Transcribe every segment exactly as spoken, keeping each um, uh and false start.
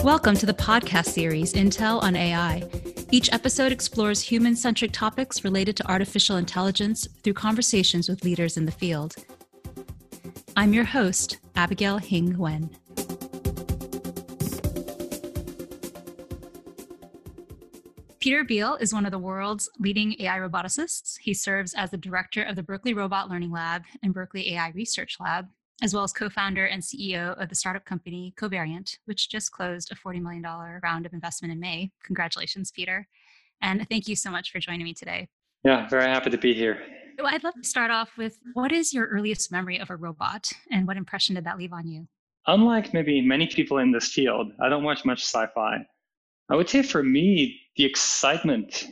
Welcome to the podcast series, Intel on A I. Each episode explores human-centric topics related to artificial intelligence through conversations with leaders in the field. I'm your host, Abigail Hing Nguyen. Peter Beal is one of the world's leading A I roboticists. He serves as the director of the Berkeley Robot Learning Lab and Berkeley A I Research Lab, as well as co-founder and C E O of the startup company Covariant, which just closed a forty million dollars round of investment in May. Congratulations, Peter. And thank you so much for joining me today. Yeah, very happy to be here. Well, I'd love to start off with, what is your earliest memory of a robot and what impression did that leave on you? Unlike maybe many people in this field, I don't watch much sci-fi. I would say for me, the excitement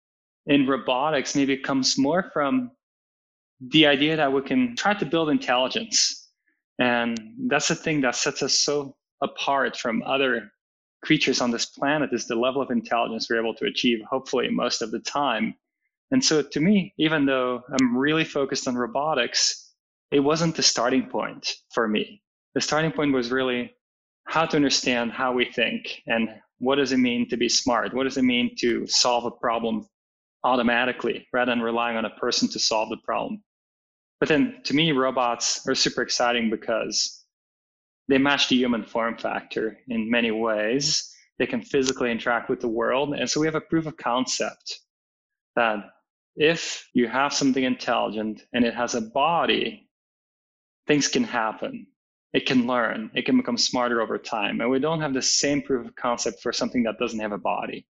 in robotics maybe comes more from the idea that we can try to build intelligence. And that's the thing that sets us so apart from other creatures on this planet, is the level of intelligence we're able to achieve, hopefully most of the time. And so to me, even though I'm really focused on robotics, it wasn't the starting point for me. The starting point was really how to understand how we think and what does it mean to be smart? What does it mean to solve a problem automatically rather than relying on a person to solve the problem? But then to me, robots are super exciting because they match the human form factor in many ways. They can physically interact with the world. And so we have a proof of concept that if you have something intelligent and it has a body, things can happen. It can learn. It can become smarter over time. And we don't have the same proof of concept for something that doesn't have a body.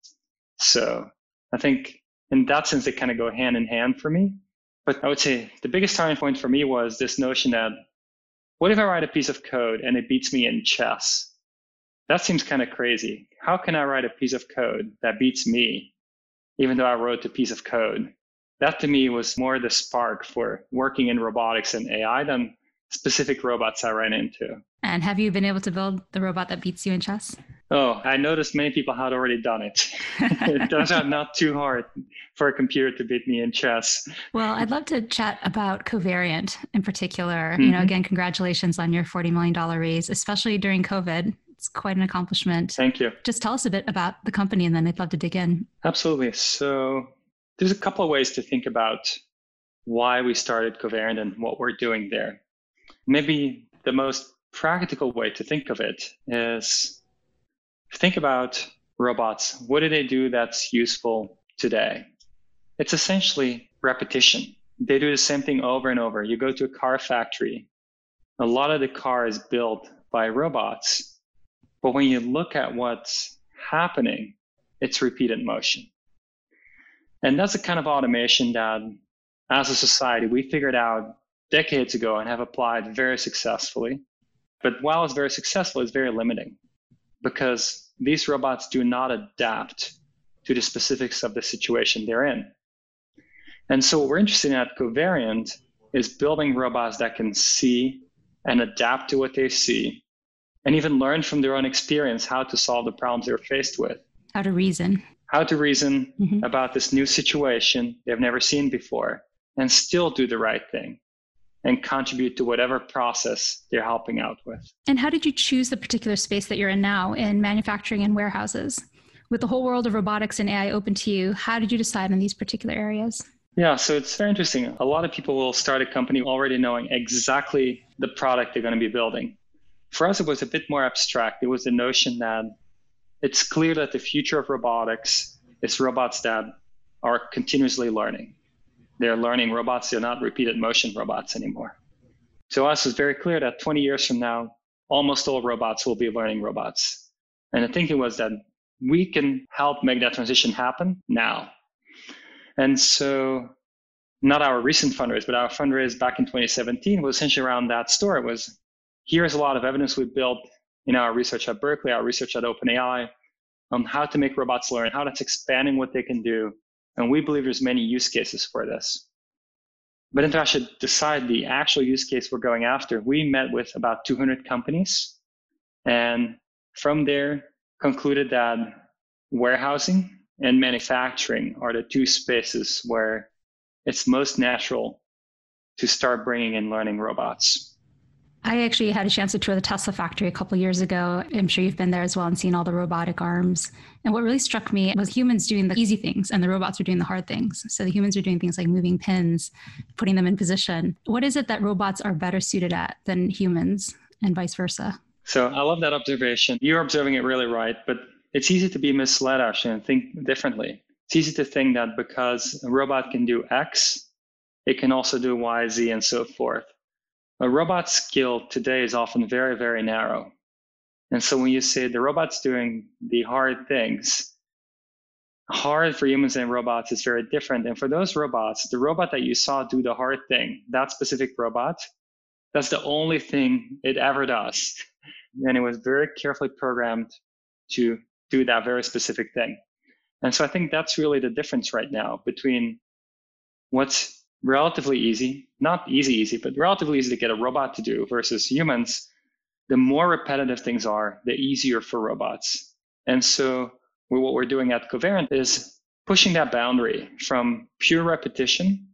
So I think in that sense, they kind of go hand in hand for me. But I would say the biggest turning point for me was this notion that, what if I write a piece of code and it beats me in chess? That seems kind of crazy. How can I write a piece of code that beats me, even though I wrote the piece of code? That to me was more the spark for working in robotics and A I than specific robots I ran into. And have you been able to build the robot that beats you in chess? Oh, I noticed many people had already done it. Those are not too hard for a computer to beat me in chess. Well, I'd love to chat about Covariant in particular. Mm-hmm. You know, again, congratulations on your forty million dollars raise, especially during COVID. It's quite an accomplishment. Thank you. Just tell us a bit about the company and then I'd love to dig in. Absolutely. So there's a couple of ways to think about why we started Covariant and what we're doing there. Maybe the most practical way to think of it is think about robots. What do they do that's useful today? It's essentially repetition. They do the same thing over and over. You go to a car factory. A lot of the car is built by robots. But when you look at what's happening, it's repeated motion. And that's the kind of automation that, as a society, we figured out decades ago and have applied very successfully. But while it's very successful, it's very limiting because these robots do not adapt to the specifics of the situation they're in. And so what we're interested in at Covariant is building robots that can see and adapt to what they see and even learn from their own experience how to solve the problems they're faced with. How to reason. How to reason mm-hmm. about this new situation they've never seen before and still do the right thing and contribute to whatever process they're helping out with. And how did you choose the particular space that you're in now in manufacturing and warehouses? With the whole world of robotics and A I open to you, how did you decide on these particular areas? Yeah, so it's very interesting. A lot of people will start a company already knowing exactly the product they're going to be building. For us, it was a bit more abstract. It was the notion that it's clear that the future of robotics is robots that are continuously learning. They're learning robots. They're not repeated motion robots anymore. So us, it's very clear that twenty years from now, almost all robots will be learning robots. And the thinking was that we can help make that transition happen now. And so not our recent fundraise, but our fundraise back in twenty seventeen was essentially around that story. It was, here's a lot of evidence we built in our research at Berkeley, our research at OpenAI, on how to make robots learn, how that's expanding what they can do. And we believe there's many use cases for this. But then to actually decide the actual use case we're going after, we met with about two hundred companies. And from there, concluded that warehousing and manufacturing are the two spaces where it's most natural to start bringing in learning robots. I actually had a chance to tour the Tesla factory a couple of years ago. I'm sure you've been there as well and seen all the robotic arms. And what really struck me was humans doing the easy things and the robots are doing the hard things. So the humans are doing things like moving pins, putting them in position. What is it that robots are better suited at than humans and vice versa? So I love that observation. You're observing it really right, but it's easy to be misled actually and think differently. It's easy to think that because a robot can do X, it can also do Y, Z, and so forth. A robot's skill today is often very, very narrow. And so when you say the robot's doing the hard things, hard for humans and robots is very different. And for those robots, the robot that you saw do the hard thing, that specific robot, that's the only thing it ever does. And it was very carefully programmed to do that very specific thing. And so I think that's really the difference right now between what's relatively easy, not easy, easy, but relatively easy to get a robot to do versus humans. The more repetitive things are, the easier for robots. And so what we're doing at Covariant is pushing that boundary from pure repetition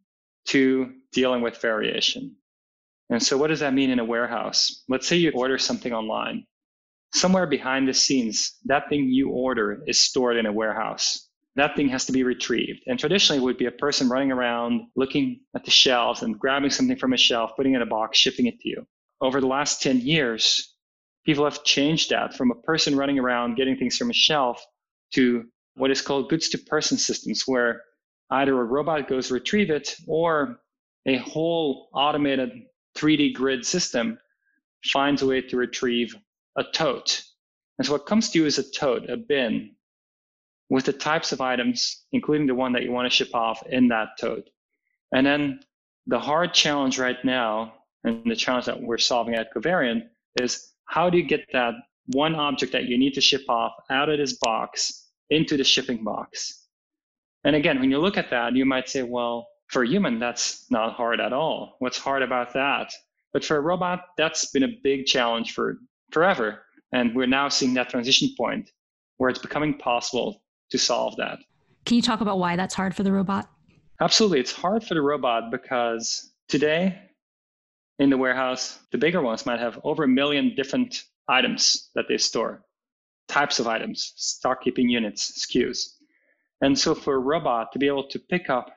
to dealing with variation. And so what does that mean in a warehouse? Let's say you order something online. Somewhere behind the scenes, that thing you order is stored in a warehouse. That thing has to be retrieved. And traditionally, it would be a person running around, looking at the shelves and grabbing something from a shelf, putting it in a box, shipping it to you. Over the last ten years, people have changed that from a person running around, getting things from a shelf to what is called goods-to-person systems, where either a robot goes retrieve it or a whole automated three D grid system finds a way to retrieve a tote. And so what comes to you is a tote, a bin, with the types of items, including the one that you want to ship off in that tote. And then the hard challenge right now, and the challenge that we're solving at Covariant, is how do you get that one object that you need to ship off out of this box into the shipping box? And again, when you look at that, you might say, well, for a human, that's not hard at all. What's hard about that? But for a robot, that's been a big challenge for forever. And we're now seeing that transition point where it's becoming possible to solve that. Can you talk about why that's hard for the robot? Absolutely. It's hard for the robot because today in the warehouse, the bigger ones might have over a million different items that they store, types of items, stock keeping units, S K Us. And so for a robot to be able to pick up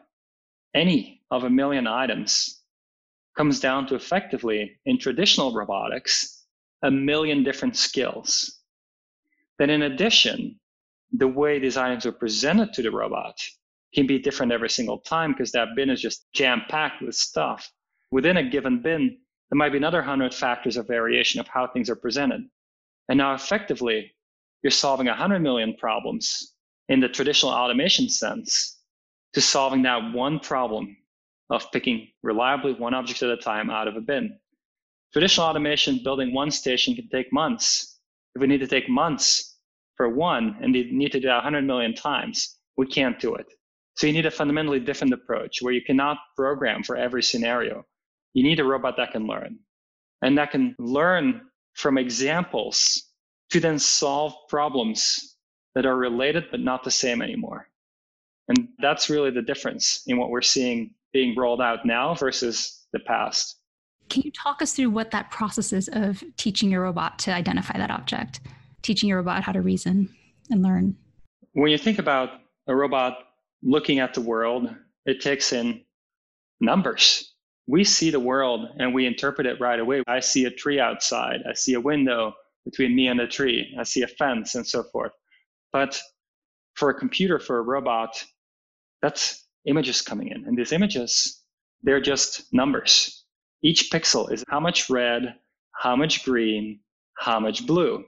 any of a million items comes down to effectively, in traditional robotics, a million different skills. Then in addition, the way these items are presented to the robot can be different every single time because that bin is just jam-packed with stuff. Within a given bin, there might be another hundred factors of variation of how things are presented. And now effectively, you're solving one hundred million problems in the traditional automation sense to solving that one problem of picking reliably one object at a time out of a bin. Traditional automation, building one station can take months. If we need to take months for one and they need to do that one hundred million times, we can't do it. So you need a fundamentally different approach where you cannot program for every scenario. You need a robot that can learn and that can learn from examples to then solve problems that are related but not the same anymore. And that's really the difference in what we're seeing being rolled out now versus the past. Can you talk us through what that process is of teaching your robot to identify that object, teaching your robot how to reason and learn? When you think about a robot looking at the world, it takes in numbers. We see the world and we interpret it right away. I see a tree outside. I see a window between me and a tree. I see a fence and so forth. But for a computer, for a robot, that's images coming in. And these images, they're just numbers. Each pixel is how much red, how much green, how much blue.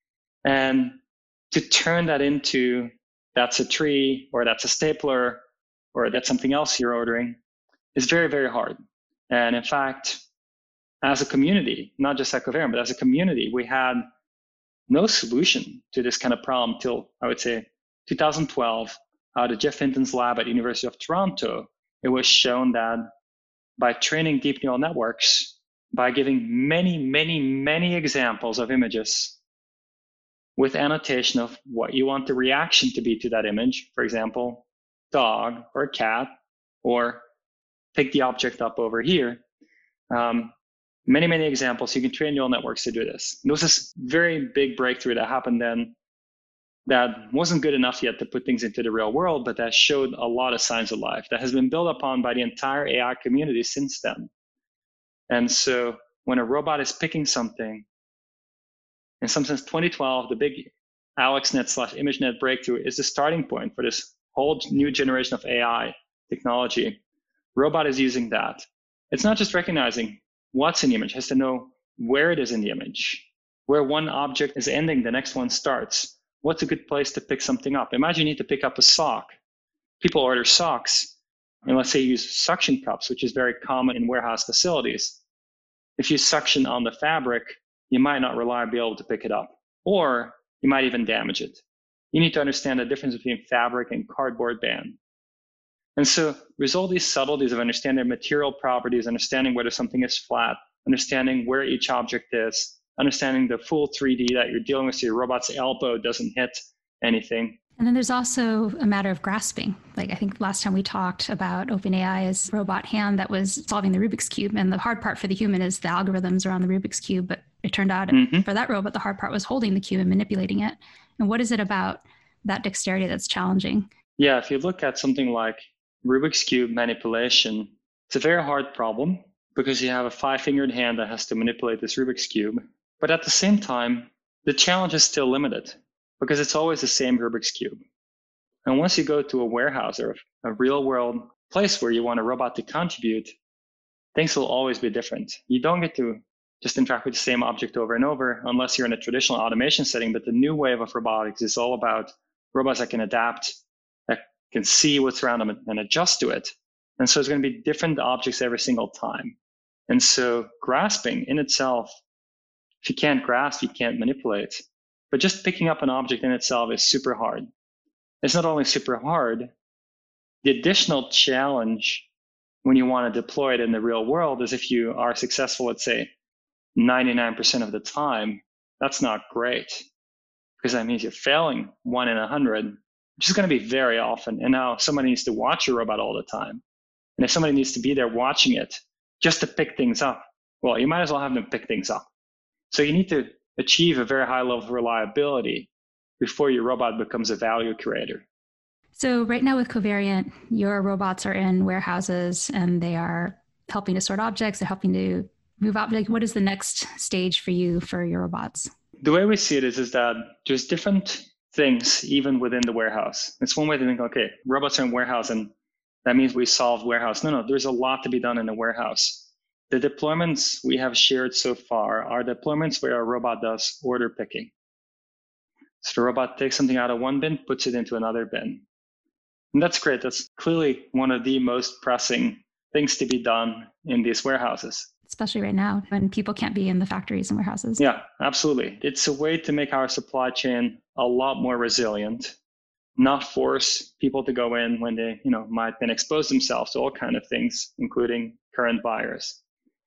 And to turn that into that's a tree, or that's a stapler, or that's something else you're ordering is very, very hard. And in fact, as a community, not just at Covariant, but as a community, we had no solution to this kind of problem till, I would say, two thousand twelve, out of Jeff Hinton's lab at University of Toronto. It was shown that by training deep neural networks, by giving many, many, many examples of images with annotation of what you want the reaction to be to that image, for example, dog or cat, or pick the object up over here, um, Many, many examples. You can train neural networks to do this. There was this very big breakthrough that happened then that wasn't good enough yet to put things into the real world, but that showed a lot of signs of life that has been built upon by the entire A I community since then. And so when a robot is picking something, in some sense, twenty twelve, the big AlexNet slash ImageNet breakthrough is the starting point for this whole new generation of A I technology. Robot is using that. It's not just recognizing what's in the image, it has to know where it is in the image. Where one object is ending, the next one starts. What's a good place to pick something up? Imagine you need to pick up a sock. People order socks, and let's say you use suction cups, which is very common in warehouse facilities. If you suction on the fabric, you might not reliably be able to pick it up, or you might even damage it. You need to understand the difference between fabric and cardboard band. And so there's all these subtleties of understanding material properties, understanding whether something is flat, understanding where each object is, understanding the full three D that you're dealing with so your robot's elbow doesn't hit anything. And then there's also a matter of grasping. Like I think last time we talked about OpenAI's robot hand that was solving the Rubik's Cube. And the hard part for the human is the algorithms around the Rubik's Cube. But it turned out mm-hmm. for that robot, the hard part was holding the cube and manipulating it. And what is it about that dexterity that's challenging? Yeah, if you look at something like Rubik's Cube manipulation, it's a very hard problem because you have a five-fingered hand that has to manipulate this Rubik's Cube. But at the same time, the challenge is still limited because it's always the same Rubik's Cube. And once you go to a warehouse or a real world place where you want a robot to contribute, things will always be different. You don't get to just interact with the same object over and over unless you're in a traditional automation setting. But the new wave of robotics is all about robots that can adapt, that can see what's around them and adjust to it. And so it's going to be different objects every single time. And so grasping in itself, if you can't grasp, you can't manipulate. But just picking up an object in itself is super hard. It's not only super hard, the additional challenge when you want to deploy it in the real world is if you are successful, let's say, ninety-nine percent of the time, that's not great. Because that means you're failing one in a hundred, which is going to be very often. And now somebody needs to watch your robot all the time. And if somebody needs to be there watching it just to pick things up, well, you might as well have them pick things up. So you need to achieve a very high level of reliability before your robot becomes a value creator. So right now with Covariant, your robots are in warehouses and they are helping to sort objects, they're helping to move out. Like, what is the next stage for you for your robots? The way we see it is, is that there's different things even within the warehouse. It's one way to think, okay, robots are in warehouse and that means we solved warehouse. No, no, there's a lot to be done in a warehouse. The deployments we have shared so far are deployments where a robot does order picking. So the robot takes something out of one bin, puts it into another bin. And that's great. That's clearly one of the most pressing things to be done in these warehouses. Especially right now when people can't be in the factories and warehouses. Yeah, absolutely. It's a way to make our supply chain a lot more resilient, not force people to go in when they, you know, might then expose themselves to all kinds of things, including current buyers.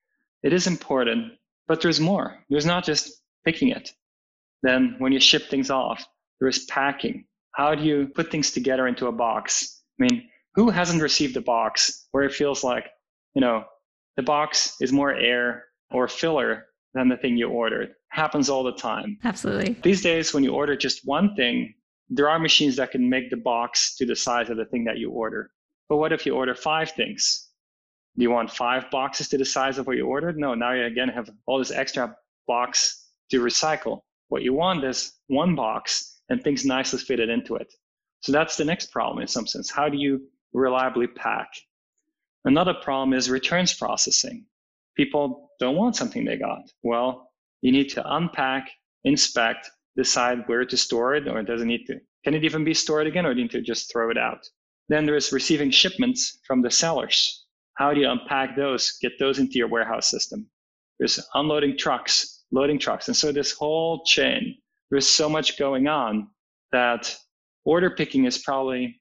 It is important, but there's more. There's not just picking it. Then when you ship things off, there is packing. How do you put things together into a box? I mean, who hasn't received a box where it feels like, you know, the box is more air or filler than the thing you ordered? Happens all the time. Absolutely. These days, when you order just one thing, there are machines that can make the box to the size of the thing that you order. But what if you order five things? Do you want five boxes to the size of what you ordered? No, now you again have all this extra box to recycle. What you want is one box and things nicely fitted into it. So that's the next problem in some sense. How do you reliably pack? Another problem is returns processing. People don't want something they got. Well, you need to unpack, inspect, decide where to store it, or does it need to, can it even be stored again, or do you need to just throw it out? Then there's receiving shipments from the sellers. How do you unpack those, get those into your warehouse system? There's unloading trucks, loading trucks. And so this whole chain, there's so much going on that order picking is probably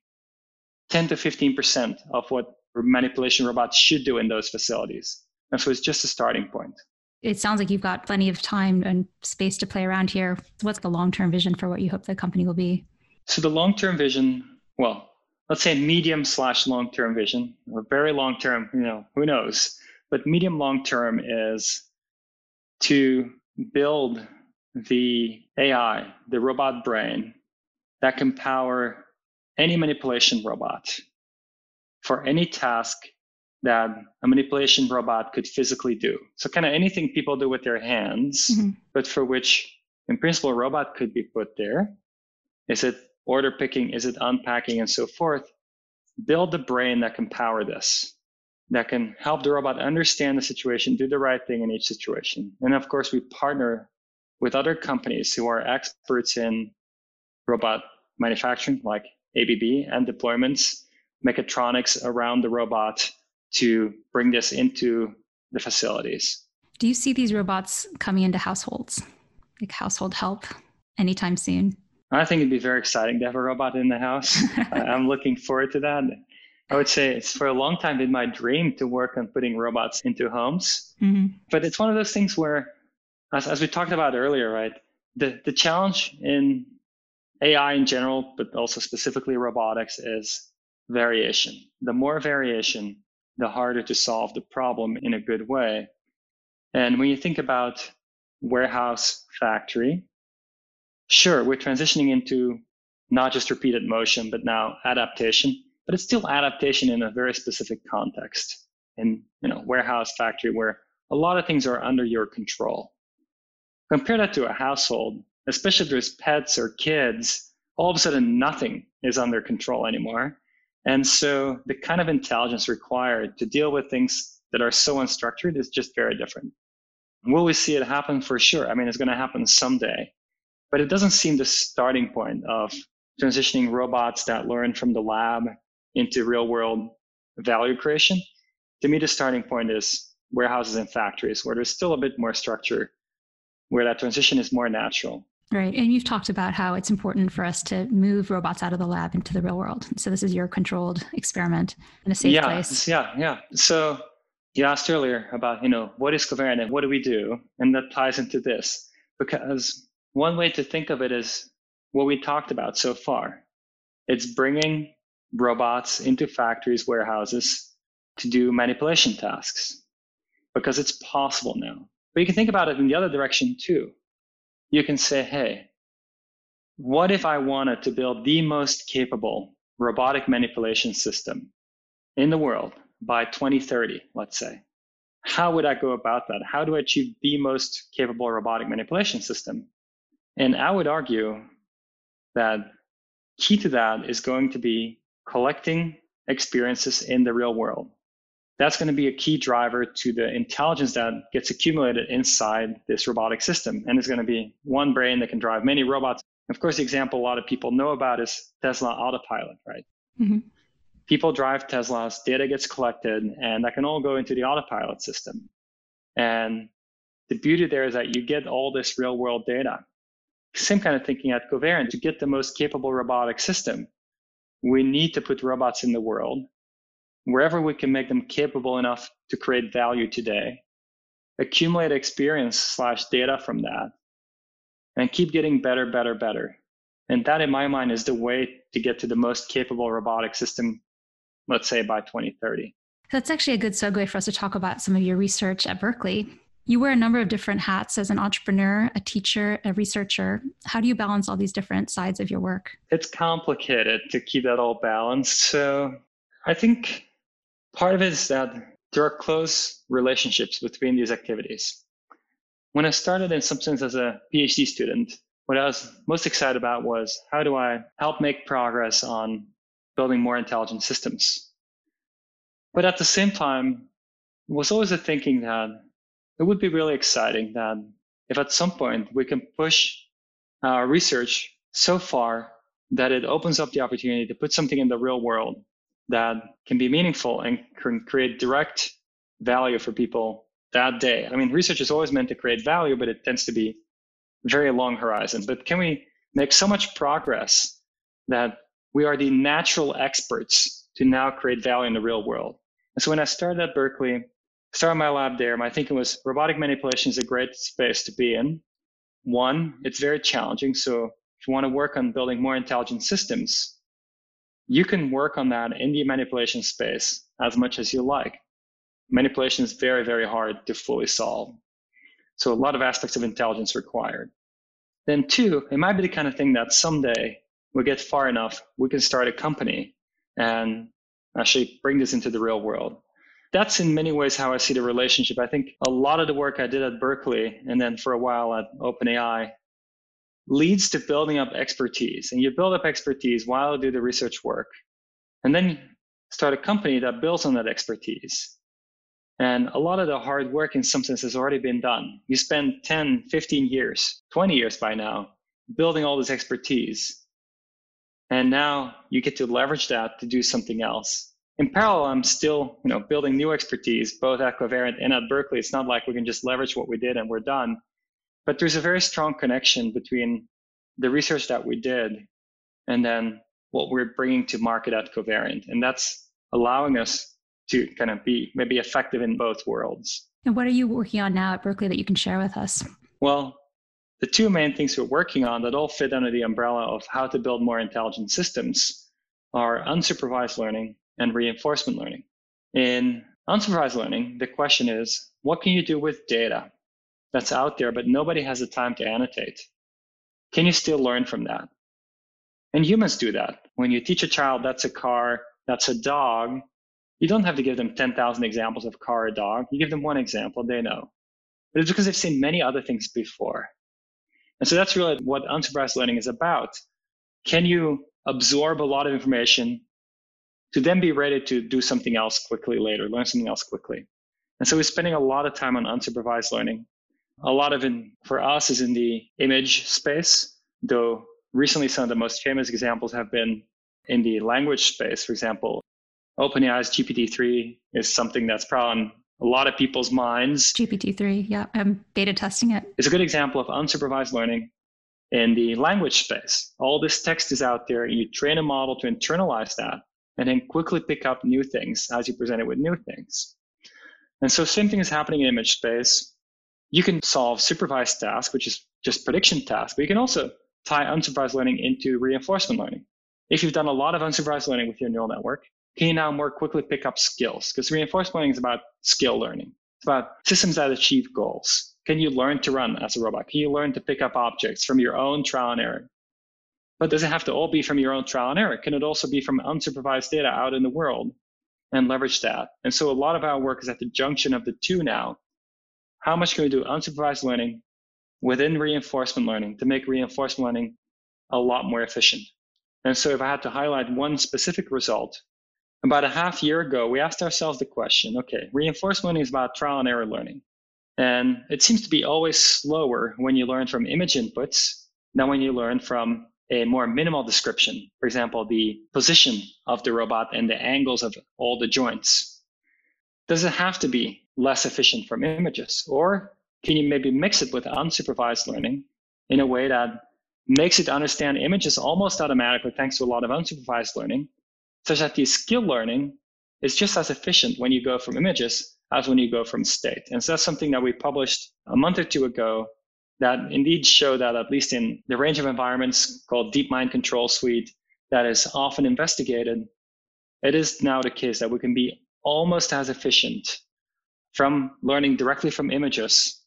ten to fifteen percent of what manipulation robots should do in those facilities. And so it's just a starting point. It sounds like you've got plenty of time and space to play around here. What's the long-term vision for what you hope the company will be? So the long-term vision, well, let's say medium slash long-term vision, or very long-term, you know, who knows? But medium long-term is to build the A I, the robot brain, that can power any manipulation robot for any task that a manipulation robot could physically do. So kind of anything people do with their hands, mm-hmm. but for which, in principle, a robot could be put there. Is it order picking? Is it unpacking and so forth? Build the brain that can power this, that can help the robot understand the situation, do the right thing in each situation. And of course, we partner with other companies who are experts in robot manufacturing, like A B B, and deployments, mechatronics around the robot to bring this into the facilities. Do you see these robots coming into households, like household help, anytime soon? I think it'd be very exciting to have a robot in the house. I'm looking forward to that. I would say it's for a long time been my dream to work on putting robots into homes. Mm-hmm. But it's one of those things where, as, as we talked about earlier, right, the, the challenge in A I in general, but also specifically robotics, is variation. The more variation, the harder to solve the problem in a good way. And when you think about warehouse, factory, sure, we're transitioning into not just repeated motion, but now adaptation. But it's still adaptation in a very specific context. In, you know, warehouse, factory, where a lot of things are under your control. Compare that to a household, especially if there's pets or kids, all of a sudden nothing is under control anymore. And so the kind of intelligence required to deal with things that are so unstructured is just very different. Will we see it happen? For sure. I mean, it's going to happen someday. But it doesn't seem the starting point of transitioning robots that learn from the lab into real world value creation. To me, the starting point is warehouses and factories, where there's still a bit more structure, where that transition is more natural. Right. And you've talked about how it's important for us to move robots out of the lab into the real world. So this is your controlled experiment in a safe yeah, place. Yeah, yeah. So you asked earlier about, you know, what is Coverent and what do we do? And that ties into this, because one way to think of it is what we talked about so far. It's bringing robots into factories, warehouses to do manipulation tasks, because it's possible now. But you can think about it in the other direction too. You can say, hey, what if I wanted to build the most capable robotic manipulation system in the world by twenty thirty, let's say? How would I go about that? How do I achieve the most capable robotic manipulation system? And I would argue that key to that is going to be collecting experiences in the real world. That's going to be a key driver to the intelligence that gets accumulated inside this robotic system. And it's going to be one brain that can drive many robots. Of course, the example a lot of people know about is Tesla Autopilot, right? Mm-hmm. People drive Teslas, data gets collected, and that can all go into the Autopilot system. And the beauty there is that you get all this real world data. Same kind of thinking at Coverent. To get the most capable robotic system, we need to put robots in the world wherever we can make them capable enough to create value today, accumulate experience slash data from that, and keep getting better, better, better. And that, in my mind, is the way to get to the most capable robotic system, let's say by twenty thirty. That's actually a good segue for us to talk about some of your research at Berkeley. You wear a number of different hats as an entrepreneur, a teacher, a researcher. How do you balance all these different sides of your work? It's complicated to keep that all balanced. So I think part of it is that there are close relationships between these activities. When I started in some sense as a PhD student, what I was most excited about was how do I help make progress on building more intelligent systems? But at the same time, it was always a thinking that it would be really exciting that if at some point we can push our research so far that it opens up the opportunity to put something in the real world that can be meaningful and can create direct value for people that day. I mean, research is always meant to create value, but it tends to be very long horizon. But can we make so much progress that we are the natural experts to now create value in the real world? And so when I started at Berkeley, started my lab there, my thinking was robotic manipulation is a great space to be in. One, it's very challenging. So if you want to work on building more intelligent systems, you can work on that in the manipulation space as much as you like. Manipulation is very, very hard to fully solve. So a lot of aspects of intelligence required. Then two, it might be the kind of thing that someday we get far enough, we can start a company and actually bring this into the real world. That's in many ways how I see the relationship. I think a lot of the work I did at Berkeley and then for a while at OpenAI leads to building up expertise. And you build up expertise while you do the research work. And then start a company that builds on that expertise. And a lot of the hard work in some sense has already been done. You spend ten, fifteen years, twenty years by now, building all this expertise. And now you get to leverage that to do something else. In parallel, I'm still, you know, building new expertise, both at Covariant and at Berkeley. It's not like we can just leverage what we did and we're done. But there's a very strong connection between the research that we did and then what we're bringing to market at Covariant. And that's allowing us to kind of be maybe effective in both worlds. And what are you working on now at Berkeley that you can share with us? Well, the two main things we're working on that all fit under the umbrella of how to build more intelligent systems are unsupervised learning and reinforcement learning. In unsupervised learning, the question is, what can you do with data that's out there, but nobody has the time to annotate? Can you still learn from that? And humans do that. When you teach a child that's a car, that's a dog, you don't have to give them ten thousand examples of car or dog. You give them one example, they know. But it's because they've seen many other things before. And so that's really what unsupervised learning is about. Can you absorb a lot of information to then be ready to do something else quickly later, learn something else quickly? And so we're spending a lot of time on unsupervised learning. A lot of it for us is in the image space, though recently some of the most famous examples have been in the language space. For example, OpenAI's G P T three is something that's probably on a lot of people's minds. G P T three, yeah, I'm beta testing it. It's a good example of unsupervised learning in the language space. All this text is out there, and you train a model to internalize that and then quickly pick up new things as you present it with new things. And so same thing is happening in image space. You can solve supervised tasks, which is just prediction tasks, but you can also tie unsupervised learning into reinforcement learning. If you've done a lot of unsupervised learning with your neural network, can you now more quickly pick up skills? Because reinforcement learning is about skill learning. It's about systems that achieve goals. Can you learn to run as a robot? Can you learn to pick up objects from your own trial and error? But does it have to all be from your own trial and error? Can it also be from unsupervised data out in the world and leverage that? And so a lot of our work is at the junction of the two now. How much can we do unsupervised learning within reinforcement learning to make reinforcement learning a lot more efficient? And so if I had to highlight one specific result, about a half year ago, we asked ourselves the question, okay, reinforcement learning is about trial and error learning. And it seems to be always slower when you learn from image inputs than when you learn from a more minimal description. For example, the position of the robot and the angles of all the joints. Does it have to be less efficient from images? Or can you maybe mix it with unsupervised learning in a way that makes it understand images almost automatically thanks to a lot of unsupervised learning, such that the skill learning is just as efficient when you go from images as when you go from state. And so that's something that we published a month or two ago that indeed show that at least in the range of environments called DeepMind Control Suite that is often investigated, it is now the case that we can be almost as efficient from learning directly from images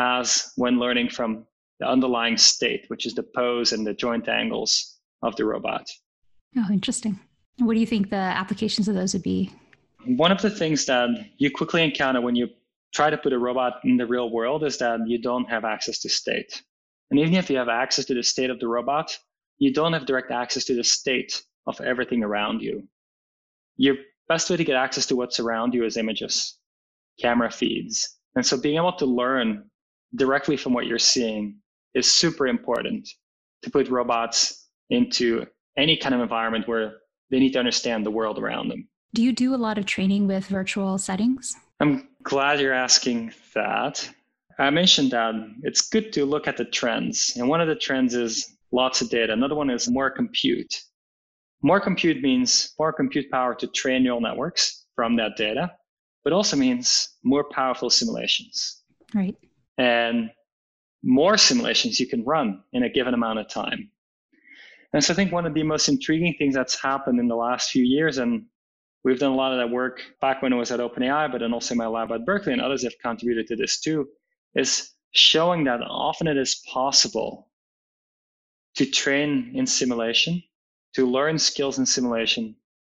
as when learning from the underlying state, which is the pose and the joint angles of the robot. Oh, interesting. What do you think the applications of those would be? One of the things that you quickly encounter when you try to put a robot in the real world is that you don't have access to state. And even if you have access to the state of the robot, you don't have direct access to the state of everything around you. Your best way to get access to what's around you is images, camera feeds. And so being able to learn directly from what you're seeing is super important to put robots into any kind of environment where they need to understand the world around them. Do you do a lot of training with virtual settings? I'm glad you're asking that. I mentioned that it's good to look at the trends. And one of the trends is lots of data. Another one is more compute. More compute means more compute power to train neural networks from that data, but also means more powerful simulations. Right. And more simulations you can run in a given amount of time. And so I think one of the most intriguing things that's happened in the last few years, and we've done a lot of that work back when I was at OpenAI, but then also in my lab at Berkeley, and others have contributed to this too, is showing that often it is possible to train in simulation, to learn skills in simulation,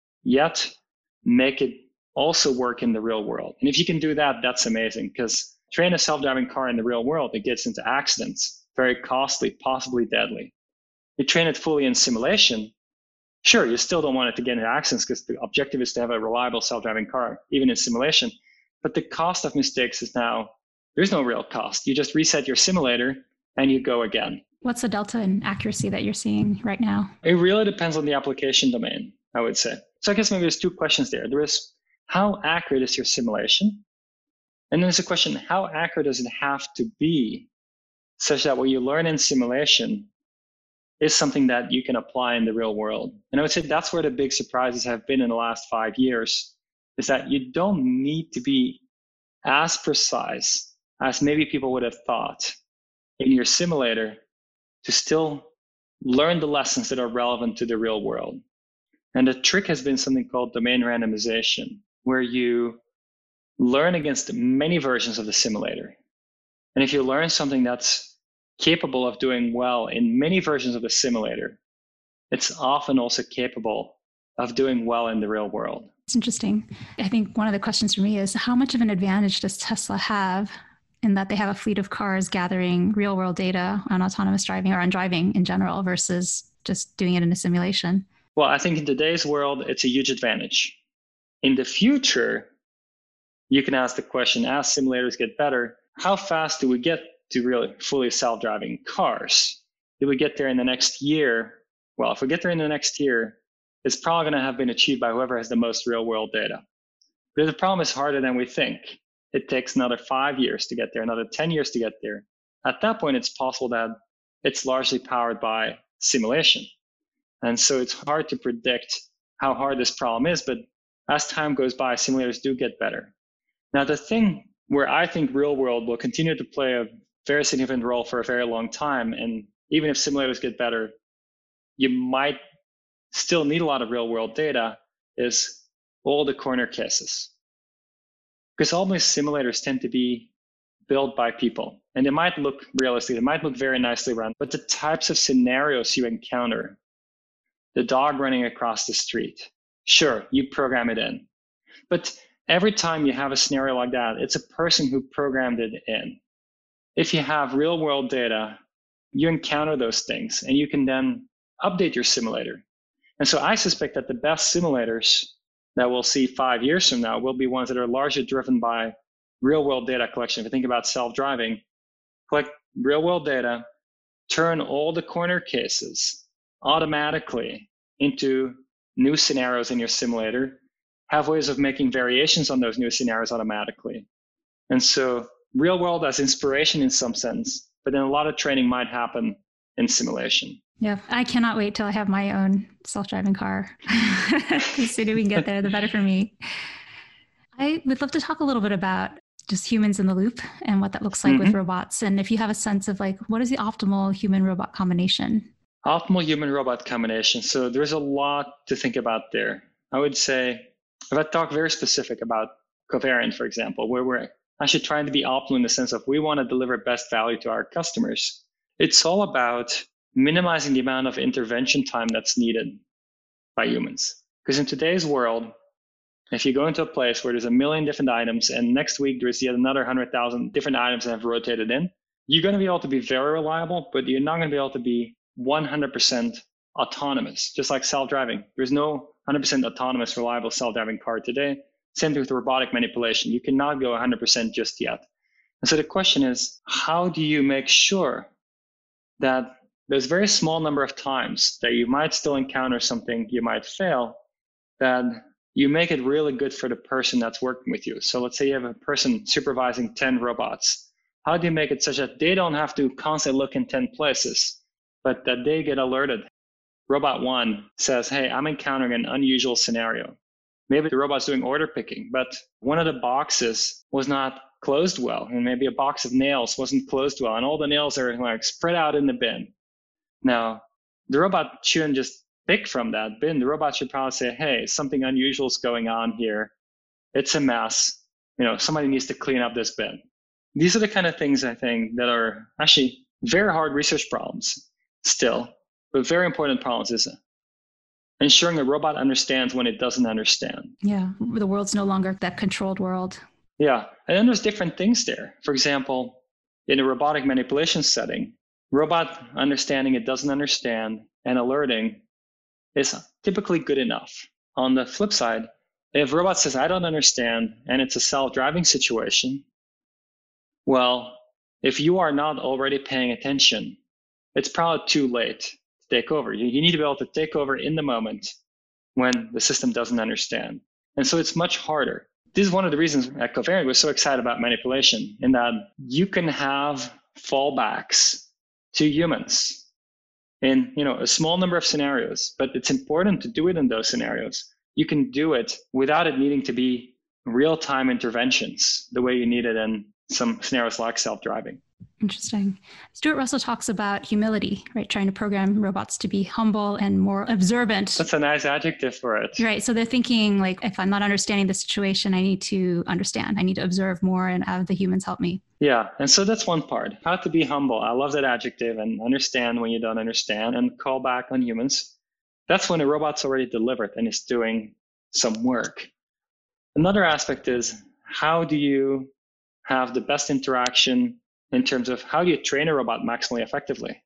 yet make it also work in the real world. And if you can do that, that's amazing, because train a self-driving car in the real world, it gets into accidents, very costly, possibly deadly. You train it fully in simulation, sure, you still don't want it to get into accidents because the objective is to have a reliable self-driving car, even in simulation. But the cost of mistakes is now, there's no real cost. You just reset your simulator and you go again. What's the delta in accuracy that you're seeing right now? It really depends on the application domain, I would say. So I guess maybe there's two questions there. There is, how accurate is your simulation? And then there's a question, how accurate does it have to be such that what you learn in simulation is something that you can apply in the real world? And I would say that's where the big surprises have been in the last five years, is that you don't need to be as precise as maybe people would have thought in your simulator to still learn the lessons that are relevant to the real world. And the trick has been something called domain randomization, where you learn against many versions of the simulator. And if you learn something that's capable of doing well in many versions of the simulator, it's often also capable of doing well in the real world. It's interesting. I think one of the questions for me is, how much of an advantage does Tesla have in that they have a fleet of cars gathering real world data on autonomous driving or on driving in general versus just doing it in a simulation? Well, I think in today's world, it's a huge advantage. In the future, you can ask the question, as simulators get better, how fast do we get to really fully self-driving cars? Do we get there in the next year? Well, if we get there in the next year, it's probably going to have been achieved by whoever has the most real-world data. But the problem is harder than we think. It takes another five years to get there, another ten years to get there. At that point, it's possible that it's largely powered by simulation. And so it's hard to predict how hard this problem is, but as time goes by, simulators do get better. Now, the thing where I think real world will continue to play a very significant role for a very long time, and even if simulators get better, you might still need a lot of real world data, is all the corner cases. Because all these simulators tend to be built by people, and they might look realistic, they might look very nicely run, but the types of scenarios you encounter, the dog running across the street, sure, you program it in. But every time you have a scenario like that, it's a person who programmed it in. If you have real world data, you encounter those things and you can then update your simulator. And so I suspect that the best simulators that we'll see five years from now will be ones that are largely driven by real world data collection. If you think about self-driving, collect real world data, turn all the corner cases automatically into new scenarios in your simulator, have ways of making variations on those new scenarios automatically. And so real world as inspiration in some sense, but then a lot of training might happen in simulation. Yeah, I cannot wait till I have my own self-driving car. The sooner we can get there, the better for me. I would love to talk a little bit about just humans in the loop and what that looks like mm-hmm. with robots. And if you have a sense of like, what is the optimal human-robot combination? Optimal human-robot combination. So there's a lot to think about there. I would say, if I talk very specific about Covariant, for example, where we're actually trying to be optimal in the sense of we want to deliver best value to our customers, it's all about minimizing the amount of intervention time that's needed by humans. Because in today's world, if you go into a place where there's a million different items and next week there's yet another one hundred thousand different items that have rotated in, you're going to be able to be very reliable, but you're not going to be able to be one hundred percent autonomous, just like self-driving. There's no one hundred percent autonomous, reliable self-driving car today. Same thing with robotic manipulation. You cannot go one hundred percent just yet. And so the question is, how do you make sure that there's a very small number of times that you might still encounter something, you might fail, that you make it really good for the person that's working with you. So let's say you have a person supervising ten robots. How do you make it such that they don't have to constantly look in ten places, but that they get alerted? Robot one says, hey, I'm encountering an unusual scenario. Maybe the robot's doing order picking, but one of the boxes was not closed well, and maybe a box of nails wasn't closed well, and all the nails are like spread out in the bin. Now, the robot shouldn't just pick from that bin. The robot should probably say, hey, something unusual is going on here. It's a mess. You know, somebody needs to clean up this bin. These are the kind of things I think that are actually very hard research problems still, but very important problems is ensuring a robot understands when it doesn't understand. Yeah, the world's no longer that controlled world. Yeah, and then there's different things there. For example, in a robotic manipulation setting, robot understanding it doesn't understand and alerting is typically good enough. On the flip side, if a robot says, I don't understand, and it's a self-driving situation, well, if you are not already paying attention, it's probably too late to take over. You, you need to be able to take over in the moment when the system doesn't understand. And so it's much harder. This is one of the reasons at Covariant was so excited about manipulation, in that you can have fallbacks to humans in you know a small number of scenarios, but it's important to do it in those scenarios. You can do it without it needing to be real-time interventions the way you need it in some scenarios like self-driving. Interesting. Stuart Russell talks about humility, right? Trying to program robots to be humble and more observant. That's a nice adjective for it. Right. So they're thinking like, if I'm not understanding the situation, I need to understand. I need to observe more and have the humans help me. Yeah. And so that's one part. How to be humble. I love that adjective, and understand when you don't understand and call back on humans. That's when a robot's already delivered and is doing some work. Another aspect is, how do you have the best interaction in terms of how do you train a robot maximally effectively?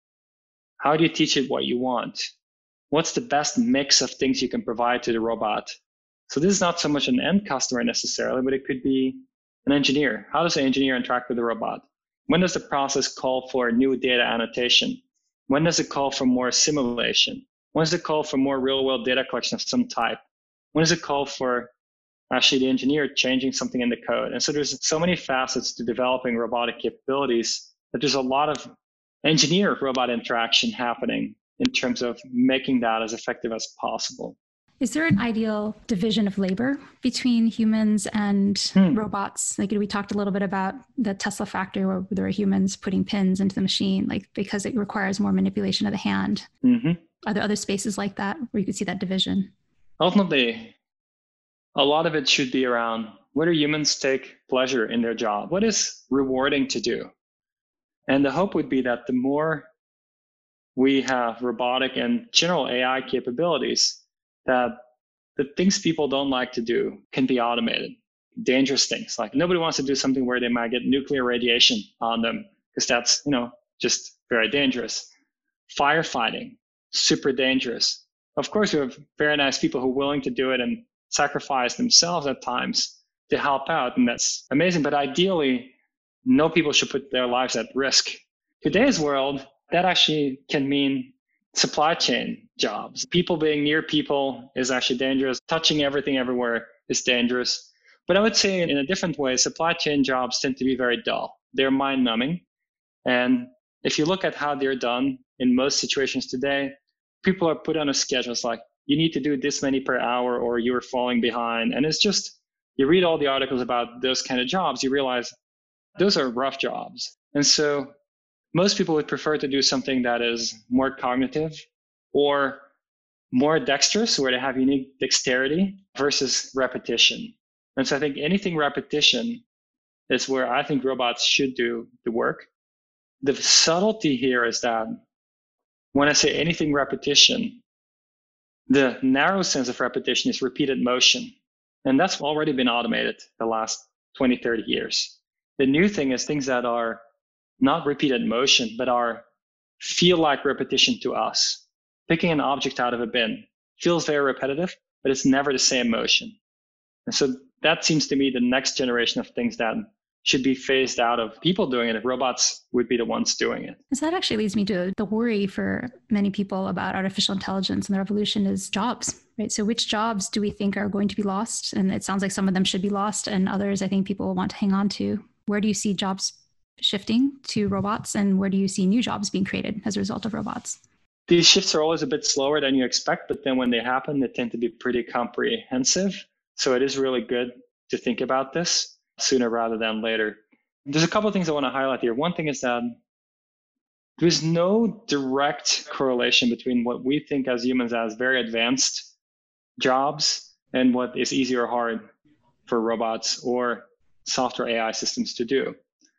How do you teach it what you want? What's the best mix of things you can provide to the robot? So this is not so much an end customer necessarily, but it could be an engineer. How does an engineer interact with the robot? When does the process call for new data annotation? When does it call for more simulation? When does it call for more real-world data collection of some type? When does it call for actually the engineer changing something in the code? And so there's so many facets to developing robotic capabilities that there's a lot of engineer-robot interaction happening in terms of making that as effective as possible. Is there an ideal division of labor between humans and hmm. robots? Like we talked a little bit about the Tesla factory where there are humans putting pins into the machine, like because it requires more manipulation of the hand. Mm-hmm. Are there other spaces like that where you could see that division? Ultimately, a lot of it should be around, where do humans take pleasure in their job? What is rewarding to do? And the hope would be that the more we have robotic and general A I capabilities, that the things people don't like to do can be automated. Dangerous things, like nobody wants to do something where they might get nuclear radiation on them, because that's, you know, just very dangerous. Firefighting, super dangerous. Of course, we have very nice people who are willing to do it and sacrifice themselves at times to help out, and that's amazing. But ideally, no people should put their lives at risk. Today's world, that actually can mean supply chain jobs. People being near people is actually dangerous. Touching everything everywhere is dangerous. But I would say in a different way, supply chain jobs tend to be very dull. They're mind-numbing. And if you look at how they're done in most situations today, people are put on a schedule. It's like, you need to do this many per hour or you're falling behind. And it's just, you read all the articles about those kind of jobs, you realize those are rough jobs. And so most people would prefer to do something that is more cognitive or more dexterous, where they have unique dexterity versus repetition. And so I think anything repetition is where I think robots should do the work. The subtlety here is that when I say anything repetition, the narrow sense of repetition is repeated motion. And that's already been automated the last twenty, thirty years. The new thing is things that are not repeated motion, but are feel like repetition to us. Picking an object out of a bin feels very repetitive, but it's never the same motion. And so that seems to me the next generation of things that should be phased out of people doing it. If robots would be the ones doing it. So that actually leads me to the worry for many people about artificial intelligence and the revolution is jobs, right? So which jobs do we think are going to be lost? And it sounds like some of them should be lost, and others I think people want to hang on to. Where do you see jobs shifting to robots, and where do you see new jobs being created as a result of robots? These shifts are always a bit slower than you expect, but then when they happen, they tend to be pretty comprehensive. So it is really good to think about this sooner rather than later. There's a couple of things I want to highlight here. One thing is that there's no direct correlation between what we think as humans as very advanced jobs and what is easy or hard for robots or software A I systems to do.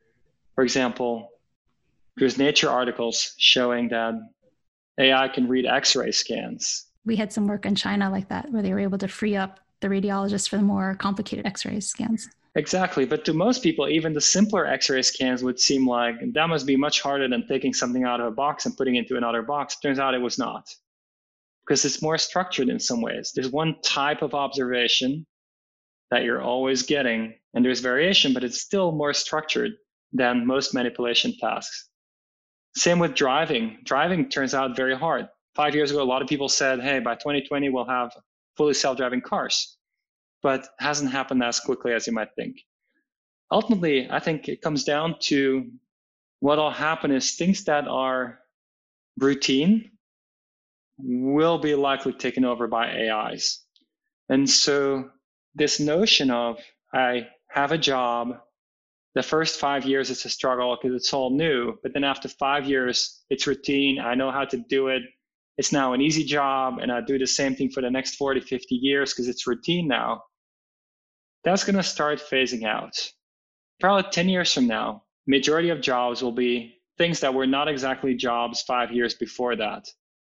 For example, there's Nature articles showing that A I can read X-ray scans. We had some work in China like that, where they were able to free up the radiologists for the more complicated X-ray scans. Exactly. But to most people, even the simpler X-ray scans would seem like that must be much harder than taking something out of a box and putting it into another box. Turns out it was not, because it's more structured in some ways. There's one type of observation that you're always getting, and there's variation, but it's still more structured than most manipulation tasks. Same with driving. Driving turns out very hard. Five years ago, a lot of people said, hey, by twenty twenty, we'll have fully self-driving cars, but hasn't happened as quickly as you might think. Ultimately, I think it comes down to what'll happen is things that are routine will be likely taken over by A Is. And so this notion of I have a job, the first five years it's a struggle because it's all new, but then after five years, it's routine. I know how to do it. It's now an easy job, and I do the same thing for the next forty, fifty years because it's routine now. That's going to start phasing out. Probably ten years from now, majority of jobs will be things that were not exactly jobs five years before that.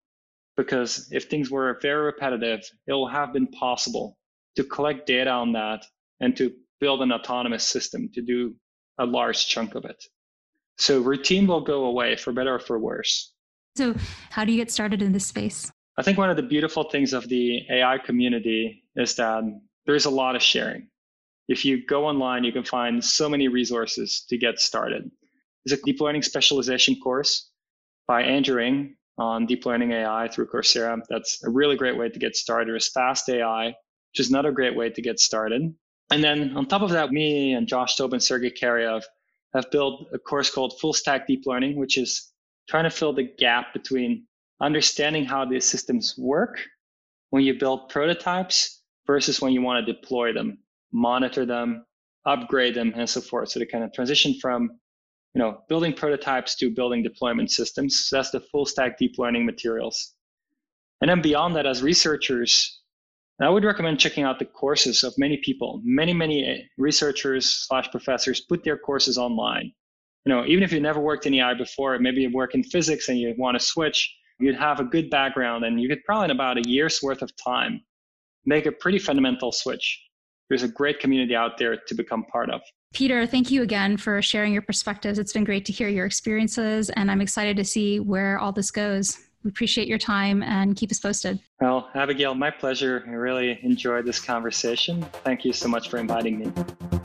Because if things were very repetitive, it will have been possible to collect data on that and to build an autonomous system to do a large chunk of it. So routine will go away for better or for worse. So how do you get started in this space? I think one of the beautiful things of the A I community is that there's a lot of sharing. If you go online, you can find so many resources to get started. There's a deep learning specialization course by Andrew Ng on deep learning A I through Coursera. That's a really great way to get started. There's Fast A I, which is another great way to get started. And then on top of that, me and Josh Taub and Sergey Karyev have built a course called Full Stack Deep Learning, which is trying to fill the gap between understanding how these systems work when you build prototypes versus when you want to deploy them, monitor them, upgrade them, and so forth. So they kind of transition from, you know, building prototypes to building deployment systems. So that's the full stack deep learning materials. And then beyond that, as researchers, I would recommend checking out the courses of many people. Many, many researchers slash professors put their courses online. You know, even if you never worked in A I before, maybe you work in physics and you want to switch, you'd have a good background and you could probably in about a year's worth of time make a pretty fundamental switch. There's a great community out there to become part of. Peter, thank you again for sharing your perspectives. It's been great to hear your experiences, and I'm excited to see where all this goes. We appreciate your time and keep us posted. Well, Abigail, my pleasure. I really enjoyed this conversation. Thank you so much for inviting me.